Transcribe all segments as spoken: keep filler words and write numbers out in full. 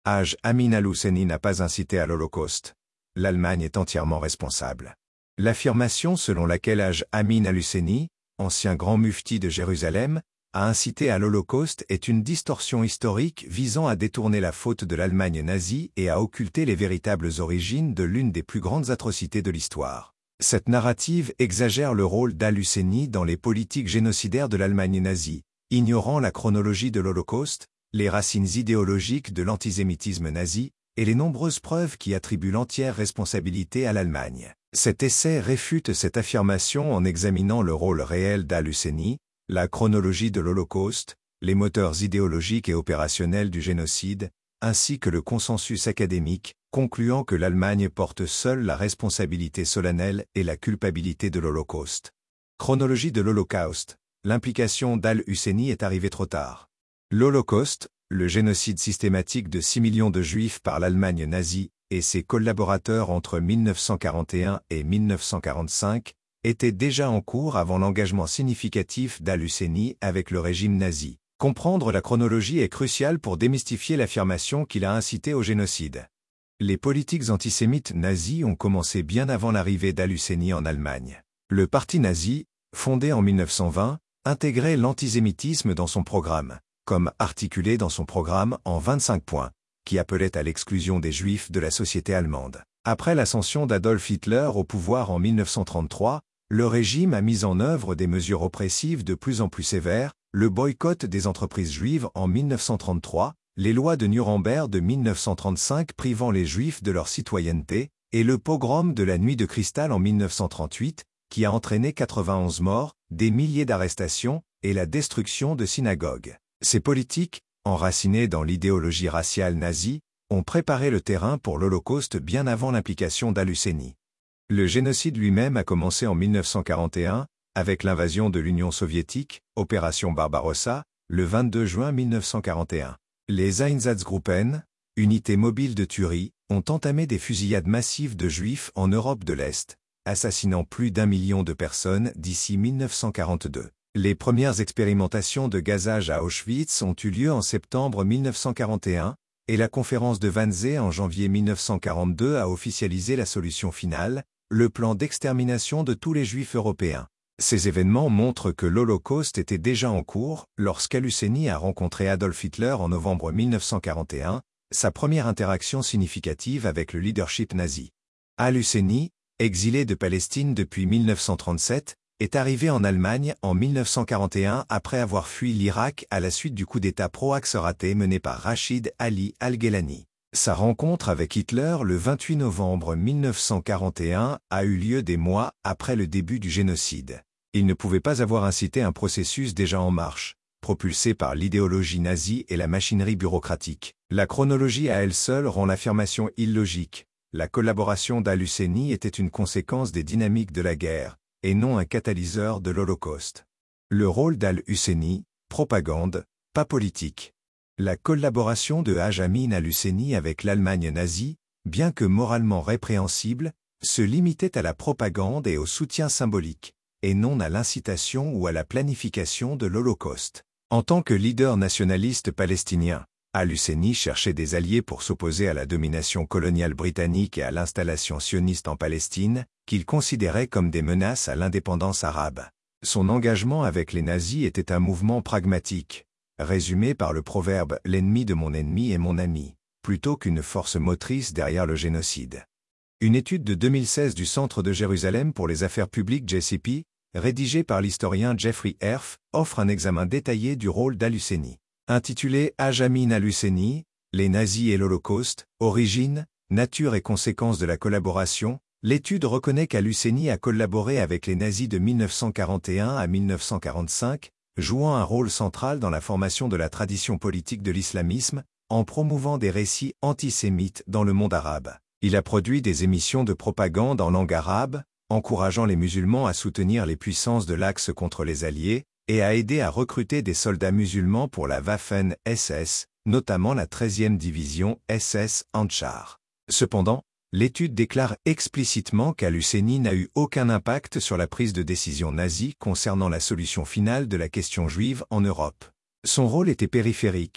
Haj Amin al-Husseini n'a pas incité à l'Holocauste. L'Allemagne est entièrement responsable. L'affirmation selon laquelle Haj Amin al-Husseini, ancien grand mufti de Jérusalem, a incité à l'Holocauste est une distorsion historique visant à détourner la faute de l'Allemagne nazie et à occulter les véritables origines de l'une des plus grandes atrocités de l'histoire. Cette narrative exagère le rôle d'al-Husseini dans les politiques génocidaires de l'Allemagne nazie, ignorant la chronologie de l'Holocauste, les racines idéologiques de l'antisémitisme nazi et les nombreuses preuves qui attribuent l'entière responsabilité à l'Allemagne. Cet essai réfute cette affirmation en examinant le rôle réel d'al-Husseini, la chronologie de l'Holocauste, les moteurs idéologiques et opérationnels du génocide, ainsi que le consensus académique, concluant que l'Allemagne porte seule la responsabilité solennelle et la culpabilité de l'Holocauste. Chronologie de l'Holocauste. L'implication d'al-Husseini est arrivée trop tard. L'Holocauste, le génocide systématique de six millions de Juifs par l'Allemagne nazie et ses collaborateurs entre mille neuf cent quarante et un et mille neuf cent quarante-cinq, était déjà en cours avant l'engagement significatif d'al-Husseini avec le régime nazi. Comprendre la chronologie est crucial pour démystifier l'affirmation qu'il a incité au génocide. Les politiques antisémites nazis ont commencé bien avant l'arrivée d'al-Husseini en Allemagne. Le parti nazi, fondé en mille neuf cent vingt, intégrait l'antisémitisme dans son programme, comme articulé dans son programme en vingt-cinq points, qui appelait à l'exclusion des Juifs de la société allemande. Après l'ascension d'Adolf Hitler au pouvoir en mille neuf cent trente-trois, le régime a mis en œuvre des mesures oppressives de plus en plus sévères, le boycott des entreprises juives en mille neuf cent trente-trois, les lois de Nuremberg de mille neuf cent trente-cinq privant les Juifs de leur citoyenneté, et le pogrom de la Nuit de Cristal en mille neuf cent trente-huit, qui a entraîné quatre-vingt-onze morts, des milliers d'arrestations et la destruction de synagogues. Ces politiques, enracinées dans l'idéologie raciale nazie, ont préparé le terrain pour l'Holocauste bien avant l'implication d'al-Husseini. Le génocide lui-même a commencé en mille neuf cent quarante et un, avec l'invasion de l'Union soviétique, Opération Barbarossa, le vingt-deux juin mille neuf cent quarante et un. Les Einsatzgruppen, unités mobiles de tuerie, ont entamé des fusillades massives de Juifs en Europe de l'Est, assassinant plus d'un million de personnes d'ici mille neuf cent quarante-deux. Les premières expérimentations de gazage à Auschwitz ont eu lieu en septembre mille neuf cent quarante et un, et la conférence de Wannsee en janvier mille neuf cent quarante-deux a officialisé la solution finale, le plan d'extermination de tous les Juifs européens. Ces événements montrent que l'Holocauste était déjà en cours lorsqu'al-Husseini a rencontré Adolf Hitler en novembre mille neuf cent quarante et un, sa première interaction significative avec le leadership nazi. Al-Husseini, exilé de Palestine depuis mille neuf cent trente-sept, est arrivé en Allemagne en mille neuf cent quarante et un après avoir fui l'Irak à la suite du coup d'État pro-Axe raté mené par Rachid Ali al-Ghelani. Sa rencontre avec Hitler le vingt-huit novembre mille neuf cent quarante et un a eu lieu des mois après le début du génocide. Il ne pouvait pas avoir incité un processus déjà en marche, propulsé par l'idéologie nazie et la machinerie bureaucratique. La chronologie à elle seule rend l'affirmation illogique. La collaboration d'al-Husseini était une conséquence des dynamiques de la guerre, et non un catalyseur de l'Holocauste. Le rôle d'al-Husseini, propagande, pas politique. La collaboration de Haj Amin al-Husseini avec l'Allemagne nazie, bien que moralement répréhensible, se limitait à la propagande et au soutien symbolique, et non à l'incitation ou à la planification de l'Holocauste. En tant que leader nationaliste palestinien, al-Husseini cherchait des alliés pour s'opposer à la domination coloniale britannique et à l'installation sioniste en Palestine, qu'il considérait comme des menaces à l'indépendance arabe. Son engagement avec les nazis était un mouvement pragmatique, résumé par le proverbe « l'ennemi de mon ennemi est mon ami », plutôt qu'une force motrice derrière le génocide. Une étude de deux mille seize du Centre de Jérusalem pour les affaires publiques J C P, rédigée par l'historien Jeffrey Erf, offre un examen détaillé du rôle d'al-Husseini. Intitulé Haj Amin al-Husseini, les nazis et l'Holocauste, origine, nature et conséquences de la collaboration, l'étude reconnaît qu'al-Husseini a collaboré avec les nazis de mille neuf cent quarante et un à mille neuf cent quarante-cinq, jouant un rôle central dans la formation de la tradition politique de l'islamisme, en promouvant des récits antisémites dans le monde arabe. Il a produit des émissions de propagande en langue arabe, encourageant les musulmans à soutenir les puissances de l'Axe contre les Alliés, et a aidé à recruter des soldats musulmans pour la Waffen-S S, notamment la treizième division S S Handschar. Cependant, l'étude déclare explicitement qu'al-Husseini n'a eu aucun impact sur la prise de décision nazie concernant la solution finale de la question juive en Europe. Son rôle était périphérique,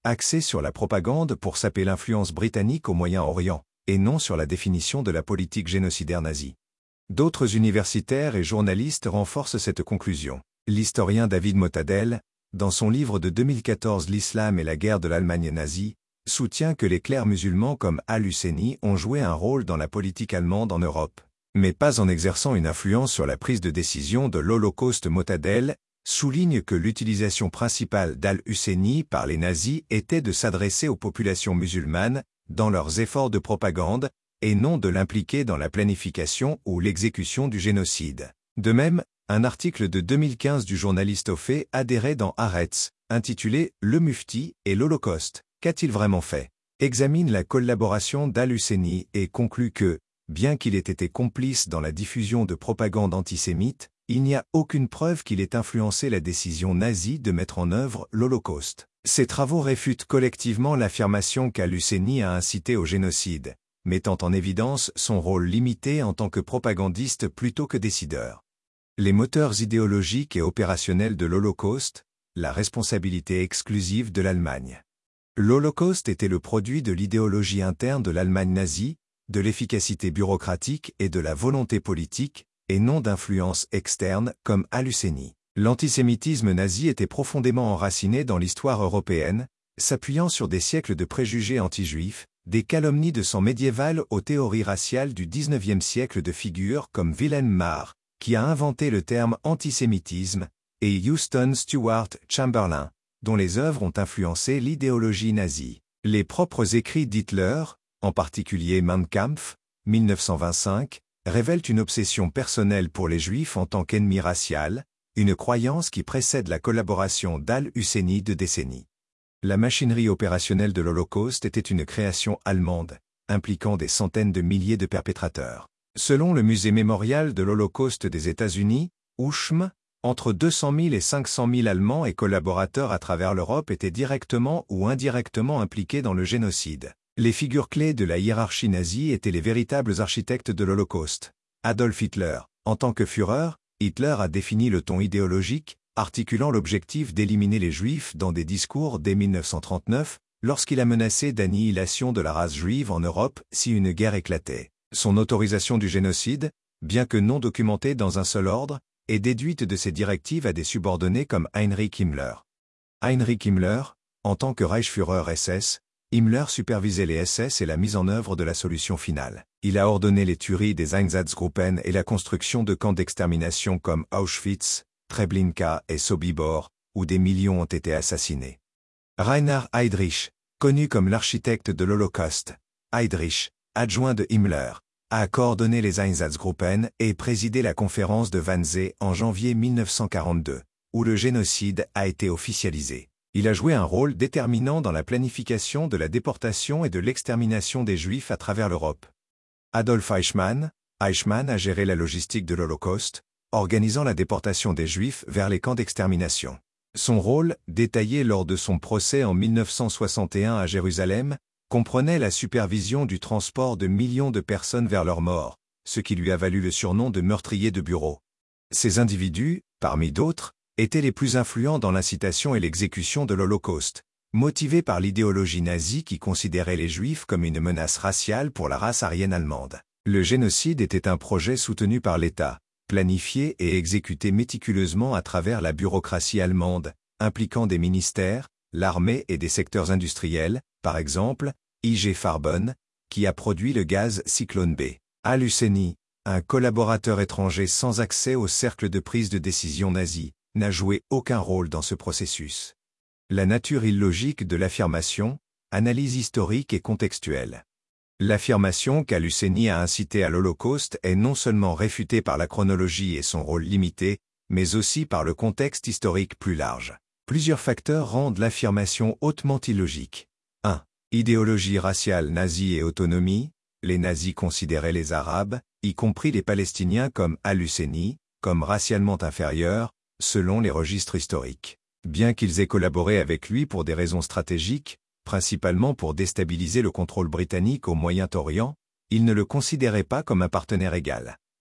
axé sur la propagande pour saper l'influence britannique au Moyen-Orient, et non sur la définition de la politique génocidaire nazie. D'autres universitaires et journalistes renforcent cette conclusion. L'historien David Motadel, dans son livre de deux mille quatorze L'Islam et la guerre de l'Allemagne nazie, soutient que les clercs musulmans comme al-Husseini ont joué un rôle dans la politique allemande en Europe, mais pas en exerçant une influence sur la prise de décision de l'Holocauste. Motadel souligne que l'utilisation principale d'al-Husseini par les nazis était de s'adresser aux populations musulmanes dans leurs efforts de propagande, et non de l'impliquer dans la planification ou l'exécution du génocide. De même, un article de deux mille quinze du journaliste au fait adhéré dans Haaretz, intitulé « Le Mufti et l'Holocauste, qu'a-t-il vraiment fait ?», examine la collaboration d'al-Husseini et conclut que, bien qu'il ait été complice dans la diffusion de propagande antisémite, il n'y a aucune preuve qu'il ait influencé la décision nazie de mettre en œuvre l'Holocauste. Ces travaux réfutent collectivement l'affirmation qu'al-Husseini a incité au génocide, mettant en évidence son rôle limité en tant que propagandiste plutôt que décideur. Les moteurs idéologiques et opérationnels de l'Holocauste, la responsabilité exclusive de l'Allemagne. L'Holocauste était le produit de l'idéologie interne de l'Allemagne nazie, de l'efficacité bureaucratique et de la volonté politique, et non d'influence externe comme al-Husseini. L'antisémitisme nazi était profondément enraciné dans l'histoire européenne, s'appuyant sur des siècles de préjugés anti-juifs, des calomnies de sang médiéval aux théories raciales du dix-neuvième siècle de figures comme Wilhelm Marr, qui a inventé le terme antisémitisme, et Houston Stewart Chamberlain, dont les œuvres ont influencé l'idéologie nazie. Les propres écrits d'Hitler, en particulier Mein Kampf, mille neuf cent vingt-cinq, révèlent une obsession personnelle pour les Juifs en tant qu'ennemi racial, une croyance qui précède la collaboration d'al-Husseini de décennies. La machinerie opérationnelle de l'Holocauste était une création allemande, impliquant des centaines de milliers de perpétrateurs. Selon le musée mémorial de l'Holocauste des États-Unis, U S M, entre deux cent mille et cinq cent mille Allemands et collaborateurs à travers l'Europe étaient directement ou indirectement impliqués dans le génocide. Les figures clés de la hiérarchie nazie étaient les véritables architectes de l'Holocauste. Adolf Hitler. En tant que Führer, Hitler a défini le ton idéologique, articulant l'objectif d'éliminer les Juifs dans des discours dès mille neuf cent trente-neuf, lorsqu'il a menacé d'annihilation de la race juive en Europe si une guerre éclatait. Son autorisation du génocide, bien que non documentée dans un seul ordre, est déduite de ses directives à des subordonnés comme Heinrich Himmler. Heinrich Himmler, en tant que Reichsführer S S, Himmler supervisait les S S et la mise en œuvre de la solution finale. Il a ordonné les tueries des Einsatzgruppen et la construction de camps d'extermination comme Auschwitz, Treblinka et Sobibor, où des millions ont été assassinés. Reinhard Heydrich, connu comme l'architecte de l'Holocauste, Heydrich, adjoint de Himmler, a coordonné les Einsatzgruppen et présidé la conférence de Wannsee en janvier mille neuf cent quarante-deux, où le génocide a été officialisé. Il a joué un rôle déterminant dans la planification de la déportation et de l'extermination des Juifs à travers l'Europe. Adolf Eichmann, Eichmann a géré la logistique de l'Holocauste, organisant la déportation des Juifs vers les camps d'extermination. Son rôle, détaillé lors de son procès en mille neuf cent soixante et un à Jérusalem, comprenait la supervision du transport de millions de personnes vers leur mort, ce qui lui a valu le surnom de meurtrier de bureau. Ces individus, parmi d'autres, étaient les plus influents dans l'incitation et l'exécution de l'Holocauste, motivés par l'idéologie nazie qui considérait les Juifs comme une menace raciale pour la race aryenne allemande. Le génocide était un projet soutenu par l'État, planifié et exécuté méticuleusement à travers la bureaucratie allemande, impliquant des ministères, l'armée et des secteurs industriels, par exemple, I G Farben, qui a produit le gaz Cyclone B. Al-Husseini, un collaborateur étranger sans accès au cercle de prise de décision nazi, n'a joué aucun rôle dans ce processus. La nature illogique de l'affirmation, analyse historique et contextuelle. L'affirmation qu'al-Husseini a incité à l'Holocauste est non seulement réfutée par la chronologie et son rôle limité, mais aussi par le contexte historique plus large. Plusieurs facteurs rendent l'affirmation hautement illogique. un. Idéologie raciale nazie et autonomie. Les nazis considéraient les Arabes, y compris les Palestiniens comme al-Husseini, comme racialement inférieurs, selon les registres historiques. Bien qu'ils aient collaboré avec lui pour des raisons stratégiques, principalement pour déstabiliser le contrôle britannique au Moyen-Orient, ils ne le considéraient pas comme un partenaire égal.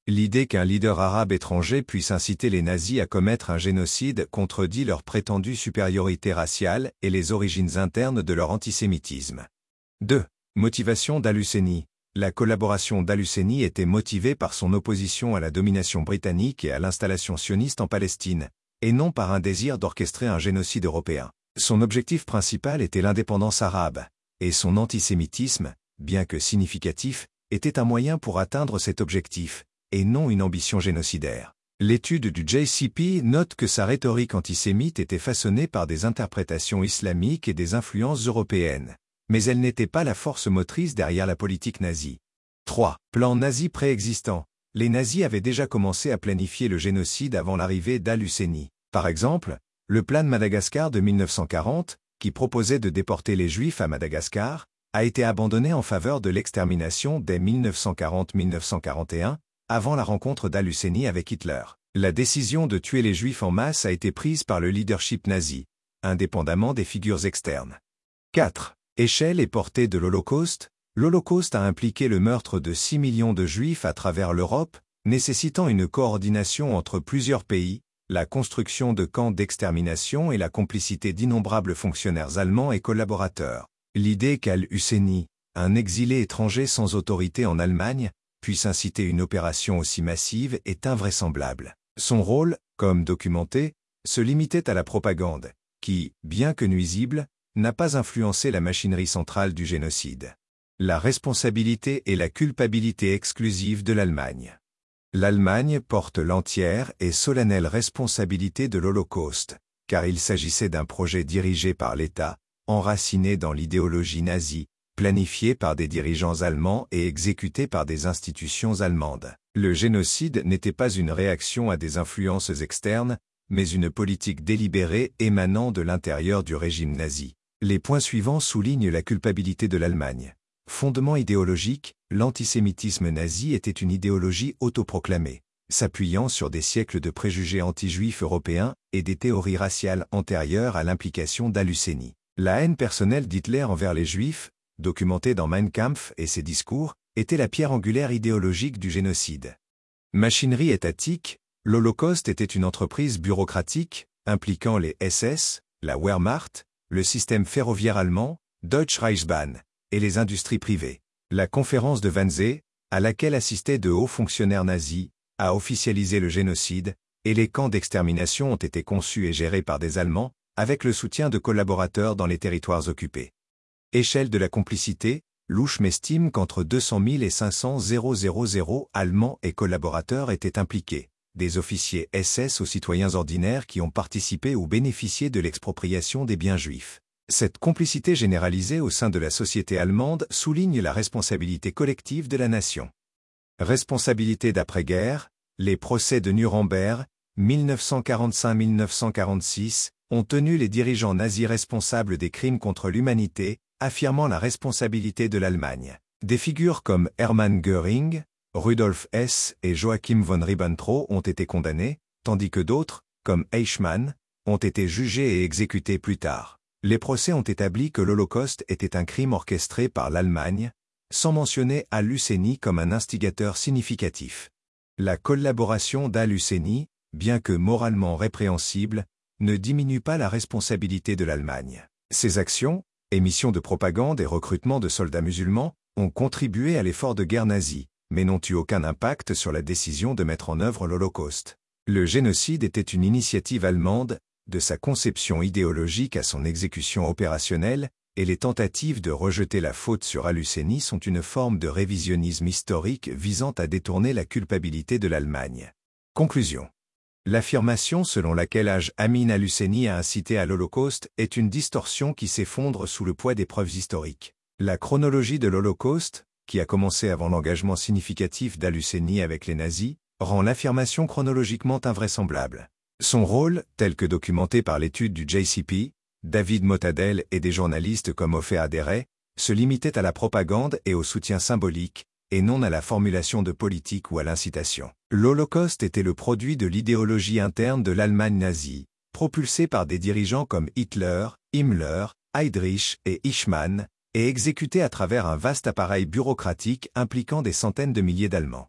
L'idée qu'un leader arabe étranger puisse inciter les nazis à commettre un génocide contredit leur prétendue supériorité raciale et les origines internes de leur antisémitisme. deux. Motivation d'Al-Husseini. La collaboration d'Al-Husseini était motivée par son opposition à la domination britannique et à l'installation sioniste en Palestine, et non par un désir d'orchestrer un génocide européen. Son objectif principal était l'indépendance arabe, et son antisémitisme, bien que significatif, était un moyen pour atteindre cet objectif, et non une ambition génocidaire. L'étude du J C P note que sa rhétorique antisémite était façonnée par des interprétations islamiques et des influences européennes, mais elle n'était pas la force motrice derrière la politique nazie. trois. Plan nazi préexistant. Les nazis avaient déjà commencé à planifier le génocide avant l'arrivée d'Al-Husseini. Par exemple, le plan de Madagascar de mille neuf cent quarante, qui proposait de déporter les Juifs à Madagascar, a été abandonné en faveur de l'extermination dès mille neuf cent quarante à mille neuf cent quarante et un, avant la rencontre d'Al-Husseini avec Hitler. La décision de tuer les Juifs en masse a été prise par le leadership nazi, indépendamment des figures externes. quatre. Échelle et portée de l'Holocauste. L'Holocauste a impliqué le meurtre de six millions de Juifs à travers l'Europe, nécessitant une coordination entre plusieurs pays, la construction de camps d'extermination et la complicité d'innombrables fonctionnaires allemands et collaborateurs. L'idée qu'Al-Husseini, un exilé étranger sans autorité en Allemagne, puisse inciter une opération aussi massive est invraisemblable. Son rôle, comme documenté, se limitait à la propagande, qui, bien que nuisible, n'a pas influencé la machinerie centrale du génocide. La responsabilité et la culpabilité exclusive de l'Allemagne. L'Allemagne porte l'entière et solennelle responsabilité de l'Holocauste, car il s'agissait d'un projet dirigé par l'État, enraciné dans l'idéologie nazie, planifié par des dirigeants allemands et exécuté par des institutions allemandes. Le génocide n'était pas une réaction à des influences externes, mais une politique délibérée émanant de l'intérieur du régime nazi. Les points suivants soulignent la culpabilité de l'Allemagne. Fondement idéologique, l'antisémitisme nazi était une idéologie autoproclamée, s'appuyant sur des siècles de préjugés anti-juifs européens et des théories raciales antérieures à l'implication d'Al-Husseini. La haine personnelle d'Hitler envers les Juifs, documentée dans Mein Kampf et ses discours, était la pierre angulaire idéologique du génocide. Machinerie étatique, l'Holocauste était une entreprise bureaucratique, impliquant les S S, la Wehrmacht, le système ferroviaire allemand, Deutsche Reichsbahn, et les industries privées. La conférence de Wannsee, à laquelle assistaient de hauts fonctionnaires nazis, a officialisé le génocide, et les camps d'extermination ont été conçus et gérés par des Allemands, avec le soutien de collaborateurs dans les territoires occupés. Échelle de la complicité, Louchem estime qu'entre deux cent mille et cinq cents mille Allemands et collaborateurs étaient impliqués, des officiers S S aux citoyens ordinaires qui ont participé ou bénéficié de l'expropriation des biens juifs. Cette complicité généralisée au sein de la société allemande souligne la responsabilité collective de la nation. Responsabilité d'après-guerre, les procès de Nuremberg, mille neuf cent quarante-cinq à mille neuf cent quarante-six, ont tenu les dirigeants nazis responsables des crimes contre l'humanité, affirmant la responsabilité de l'Allemagne. Des figures comme Hermann Göring, Rudolf Hess et Joachim von Ribbentrop ont été condamnés, tandis que d'autres, comme Eichmann, ont été jugés et exécutés plus tard. Les procès ont établi que l'Holocauste était un crime orchestré par l'Allemagne, sans mentionner Al-Husseini comme un instigateur significatif. La collaboration d'Al-Husseini, bien que moralement répréhensible, ne diminue pas la responsabilité de l'Allemagne. Ses actions, émissions de propagande et recrutement de soldats musulmans, ont contribué à l'effort de guerre nazi, mais n'ont eu aucun impact sur la décision de mettre en œuvre l'Holocauste. Le génocide était une initiative allemande, de sa conception idéologique à son exécution opérationnelle, et les tentatives de rejeter la faute sur Al-Husseini sont une forme de révisionnisme historique visant à détourner la culpabilité de l'Allemagne. Conclusion. L'affirmation selon laquelle Haj Amin al-Husseini a incité à l'Holocauste est une distorsion qui s'effondre sous le poids des preuves historiques. La chronologie de l'Holocauste, qui a commencé avant l'engagement significatif d'Al-Husseini avec les nazis, rend l'affirmation chronologiquement invraisemblable. Son rôle, tel que documenté par l'étude du J C P, David Motadel et des journalistes comme Ofer Adere, se limitait à la propagande et au soutien symbolique, et non à la formulation de politique ou à l'incitation. L'Holocauste était le produit de l'idéologie interne de l'Allemagne nazie, propulsée par des dirigeants comme Hitler, Himmler, Heydrich et Eichmann, et exécuté à travers un vaste appareil bureaucratique impliquant des centaines de milliers d'Allemands.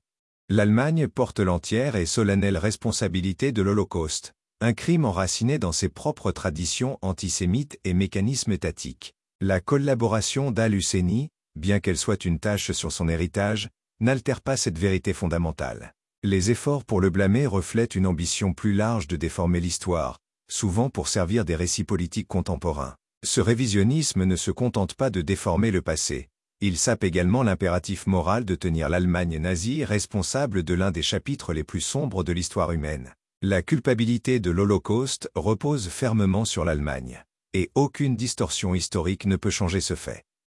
L'Allemagne porte l'entière et solennelle responsabilité de l'Holocauste, un crime enraciné dans ses propres traditions antisémites et mécanismes étatiques. La collaboration d'Al-Husseini, bien qu'elle soit une tâche sur son héritage, n'altère pas cette vérité fondamentale. Les efforts pour le blâmer reflètent une ambition plus large de déformer l'histoire, souvent pour servir des récits politiques contemporains. Ce révisionnisme ne se contente pas de déformer le passé. Il sape également l'impératif moral de tenir l'Allemagne nazie responsable de l'un des chapitres les plus sombres de l'histoire humaine. La culpabilité de l'Holocauste repose fermement sur l'Allemagne. Et aucune distorsion historique ne peut changer ce fait.